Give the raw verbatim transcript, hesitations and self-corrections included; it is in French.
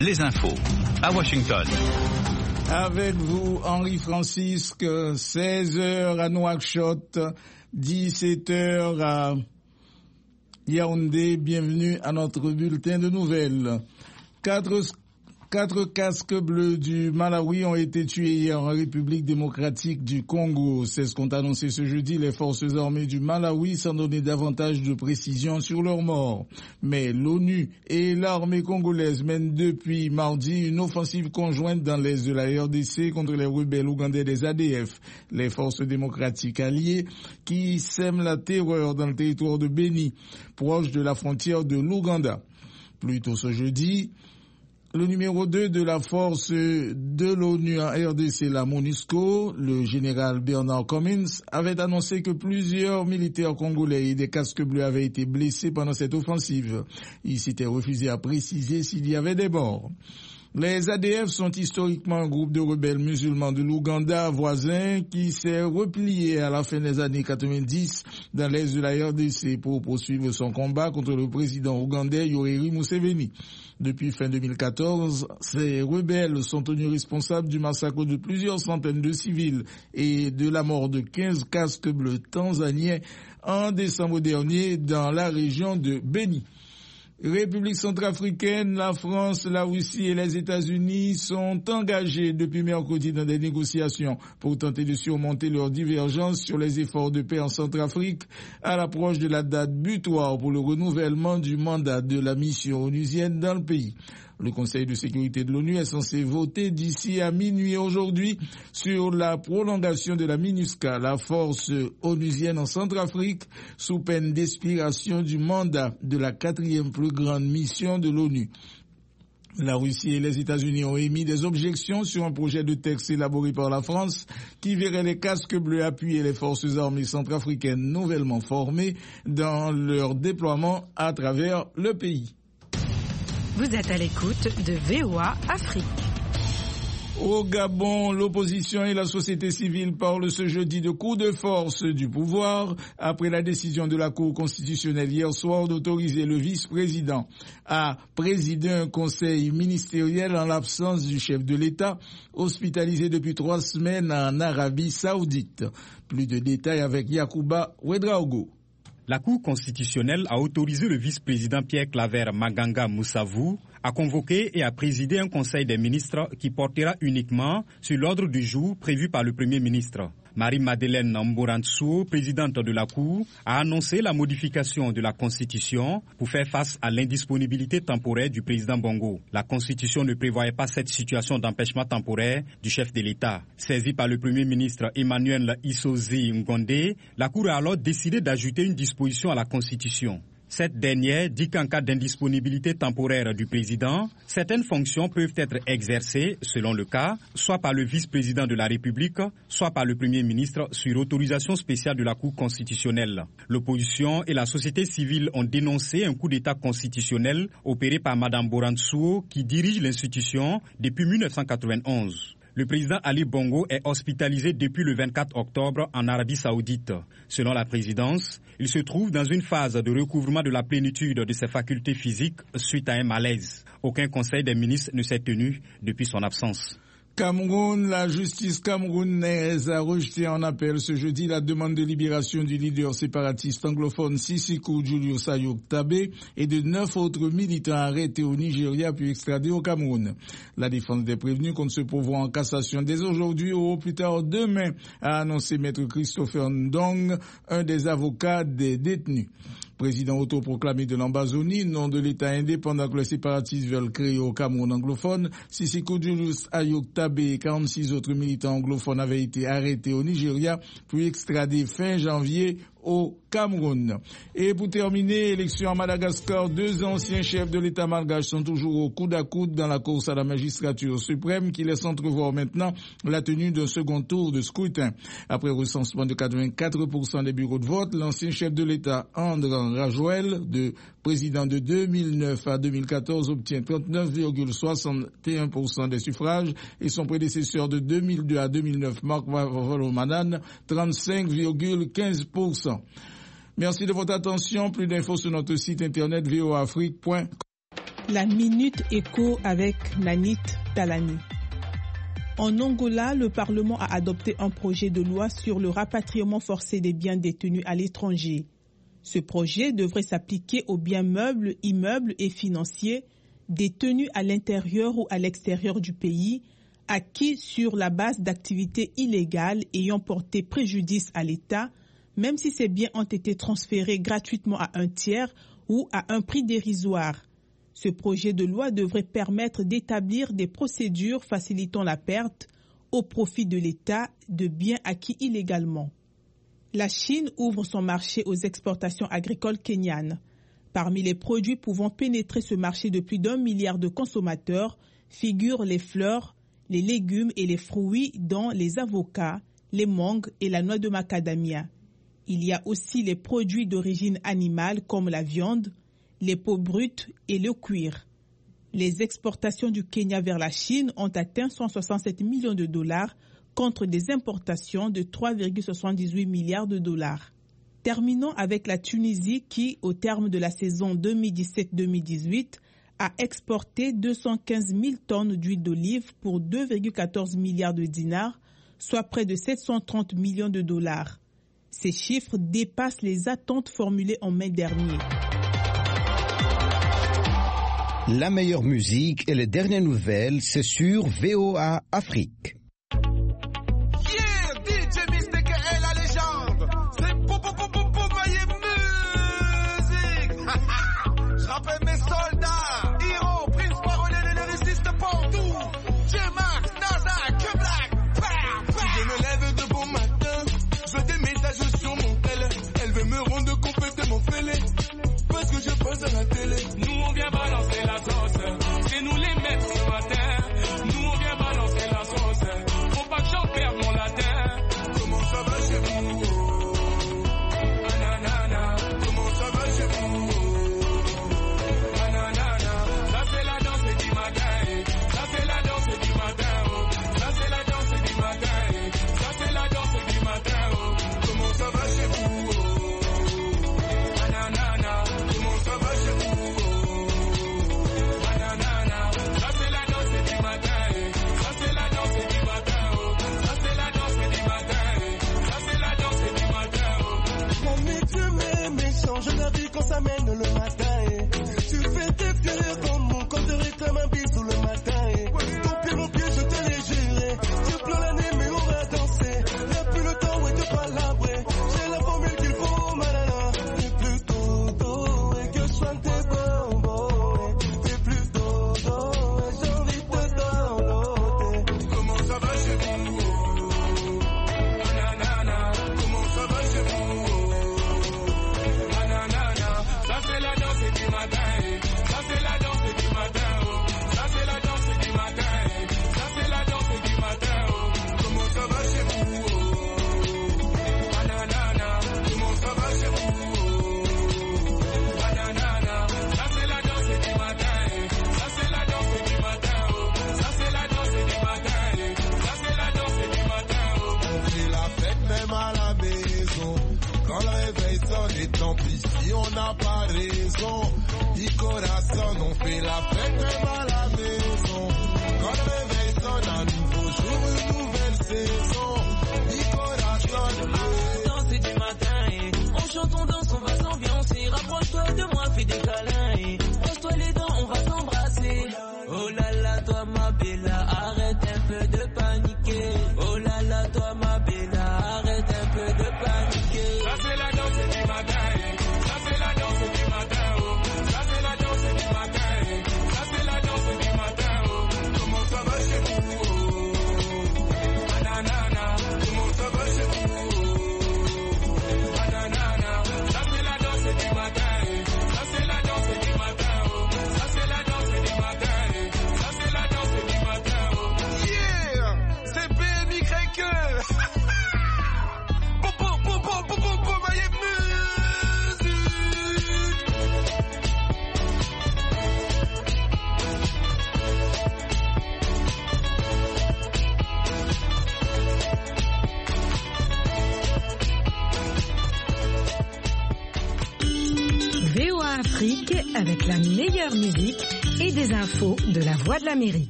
Les infos à Washington. Avec vous, Henri Francisque, seize heures à Nouakchott, dix-sept heures à Yaoundé. Bienvenue à notre bulletin de nouvelles. Quatre Quatre casques bleus du Malawi ont été tués hier en République démocratique du Congo. C'est ce qu'ont annoncé ce jeudi les forces armées du Malawi sans donner davantage de précisions sur leur mort. Mais l'ONU et l'armée congolaise mènent depuis mardi une offensive conjointe dans l'est de la R D C contre les rebelles ougandais des A D F, les forces démocratiques alliées qui sèment la terreur dans le territoire de Beni, proche de la frontière de l'Ouganda. Plus tôt ce jeudi, le numéro deux de la force de l'ONU en R D C, la MONUSCO, le général Bernard Cummins, avait annoncé que plusieurs militaires congolais et des casques bleus avaient été blessés pendant cette offensive. Il s'était refusé à préciser s'il y avait des morts. Les A D F sont historiquement un groupe de rebelles musulmans de l'Ouganda voisin qui s'est replié à la fin des années quatre-vingt-dix dans l'est de la R D C pour poursuivre son combat contre le président ougandais Yoweri Museveni. Depuis fin deux mille quatorze, ces rebelles sont tenus responsables du massacre de plusieurs centaines de civils et de la mort de quinze casques bleus tanzaniens en décembre dernier dans la région de Beni. République centrafricaine, la France, la Russie et les États-Unis sont engagés depuis mercredi dans des négociations pour tenter de surmonter leurs divergences sur les efforts de paix en Centrafrique à l'approche de la date butoir pour le renouvellement du mandat de la mission onusienne dans le pays. Le Conseil de sécurité de l'ONU est censé voter d'ici à minuit aujourd'hui sur la prolongation de la MINUSCA, la force onusienne en Centrafrique, sous peine d'expiration du mandat de la quatrième plus grande mission de l'ONU. La Russie et les États-Unis ont émis des objections sur un projet de texte élaboré par la France qui verrait les casques bleus appuyer les forces armées centrafricaines nouvellement formées dans leur déploiement à travers le pays. Vous êtes à l'écoute de V O A Afrique. Au Gabon, l'opposition et la société civile parlent ce jeudi de coup de force du pouvoir après la décision de la Cour constitutionnelle hier soir d'autoriser le vice-président à présider un conseil ministériel en l'absence du chef de l'État, hospitalisé depuis trois semaines en Arabie Saoudite. Plus de détails avec Yacouba Ouedraogo. La Cour constitutionnelle a autorisé le vice-président Pierre Claver Maganga Moussavou à convoquer et à présider un conseil des ministres qui portera uniquement sur l'ordre du jour prévu par le Premier ministre. Marie-Madeleine Mborantsuo, présidente de la Cour, a annoncé la modification de la Constitution pour faire face à l'indisponibilité temporaire du président Bongo. La Constitution ne prévoyait pas cette situation d'empêchement temporaire du chef de l'État. Saisie par le Premier ministre Emmanuel Isozi Ngondé, la Cour a alors décidé d'ajouter une disposition à la Constitution. Cette dernière dit qu'en cas d'indisponibilité temporaire du président, certaines fonctions peuvent être exercées, selon le cas, soit par le vice-président de la République, soit par le Premier ministre sur autorisation spéciale de la Cour constitutionnelle. L'opposition et la société civile ont dénoncé un coup d'État constitutionnel opéré par Mme Borantsuo qui dirige l'institution depuis mille neuf cent quatre-vingt-onze. Le président Ali Bongo est hospitalisé depuis le vingt-quatre octobre en Arabie Saoudite. Selon la présidence, il se trouve dans une phase de recouvrement de la plénitude de ses facultés physiques suite à un malaise. Aucun conseil des ministres ne s'est tenu depuis son absence. Cameroun, la justice camerounaise a rejeté en appel ce jeudi la demande de libération du leader séparatiste anglophone Sisiku Julius Ayuk Tabé et de neuf autres militants arrêtés au Nigeria puis extradés au Cameroun. La défense des prévenus compte se pourvoir en cassation dès aujourd'hui ou au plus tard demain, a annoncé maître Christopher Ndong, un des avocats des détenus. Président autoproclamé de l'Ambazonie, nom de l'État indépendant que les séparatistes veulent créer au Cameroun anglophone, Sisiku Julius Ayuk Tabé et quarante-six autres militants anglophones avaient été arrêtés au Nigeria, puis extradés fin janvier au Cameroun. Et pour terminer, élection à Madagascar, deux anciens chefs de l'État malgache sont toujours au coude à coude dans la course à la magistrature suprême qui laisse entrevoir maintenant la tenue d'un second tour de scrutin. Après recensement de quatre-vingt-quatre pour cent des bureaux de vote, l'ancien chef de l'État Andran Rajoel, de président de deux mille neuf à deux mille quatorze, obtient trente-neuf virgule soixante et un pour cent des suffrages et son prédécesseur de deux mille deux à deux mille neuf, Marc Vavolomanan, trente-cinq virgule quinze pour cent. Merci de votre attention. Plus d'infos sur notre site internet v o afrique point com. La Minute Éco avec Nanit Talani. En Angola, le Parlement a adopté un projet de loi sur le rapatriement forcé des biens détenus à l'étranger. Ce projet devrait s'appliquer aux biens meubles, immeubles et financiers détenus à l'intérieur ou à l'extérieur du pays, acquis sur la base d'activités illégales ayant porté préjudice à l'État, même si ces biens ont été transférés gratuitement à un tiers ou à un prix dérisoire. Ce projet de loi devrait permettre d'établir des procédures facilitant la perte au profit de l'État de biens acquis illégalement. La Chine ouvre son marché aux exportations agricoles kenyanes. Parmi les produits pouvant pénétrer ce marché de plus d'un milliard de consommateurs figurent les fleurs, les légumes et les fruits dont les avocats, les mangues et la noix de macadamia. Il y a aussi les produits d'origine animale comme la viande, les peaux brutes et le cuir. Les exportations du Kenya vers la Chine ont atteint cent soixante-sept millions de dollars contre des importations de trois virgule soixante-dix-huit milliards de dollars. Terminons avec la Tunisie qui, au terme de la saison deux mille dix-sept deux mille dix-huit, a exporté deux cent quinze mille tonnes d'huile d'olive pour deux virgule quatorze milliards de dinars, soit près de sept cent trente millions de dollars. Ces chiffres dépassent les attentes formulées en mai dernier. La meilleure musique et les dernières nouvelles, c'est sur V O A Afrique. Yeah, D J Mystic est la légende. C'est pour pour pour pour pour mailler musique. Je rappelle mes soldats, Hiro, Prince Parolin et les résistes partout. J-Max, NASA, Q-Black, pam, pam. Je me lève de bon matin, je vois des messages sur mon tel. Elle veut me rendre complètement fêlé. Parce que je passe à la télé. Nous on vient balancer la sauce. C'est nous les maîtres ce matin. Nous on vient balancer la sauce. Faut pas que j'en perde mon latin. Comment ça va chez vous? Nanana. Comment ça va chez vous? Nanana. Ça c'est la danse du matin. Ça c'est la danse du matin. Ça c'est la danse du matin. Ça c'est la danse du matin. Comment ça va chez vous? Je la vis quand ça mène le matin. Eh. Tu fais tes pieds comme mon quand te réclame un bisou le matin. Eh. Ton pied, mon pied, je te l'ai juré. Tu pleures l'année, mais on va danser. Y'a plus le temps, ouais, de palabrer. J'ai la formule qu'il faut, malala. T'es plutôt dos, et que je soigne tes bonbons. T'es plutôt dos, et j'ai envie de te downloader. Comment ça va chez vous? Nanana. Comment ça va chez vous? Ça c'est la danse du matin, ça c'est la danse du matin, ça c'est la danse du matin, ça c'est la danse du matin. Comment ça va chez vous? Nanana, comment ça va chez vous? Nanana, ça c'est la danse du matin, ça c'est la danse du matin, ça c'est la danse du matin, ça c'est la danse du matin. On fait la fête même à la maison, quand le réveil sonne et tant pis si on n'a pas raison. Du corazon, on fait la fête même à la maison. Quand le réveil sonne, un nouveau jour, une nouvelle saison. Du corazon, la danse du matin, eh. On chante, on danse, on va s'ambiancer. Rapproche-toi de moi, fais des câlins, eh. Pose-toi les dents, on va s'embrasser. Oh là là, toi ma bella, arrête un peu de paniquer. Oh là là, toi ma bella, arrête un peu de paniquer. Ça c'est la danse du matin, eh. Ça c'est la danse du matin, oh. Ça c'est la danse du matin, eh. Ça c'est la danse du matin, oh. Comment ça va chez vous? Oh. Nanana. Comment ça va chez vous? Oh. Nanana. Ça c'est la danse du matin, eh. Ça c'est la danse du matin, oh. Ça c'est la danse du matin, eh. Ça c'est la danse du matin, oh. Yeah, c'est B M Y que. Pour pour pour pour pour pour pour mailler musique. V O A Afrique avec la meilleure musique et des infos de la Voix de l'Amérique.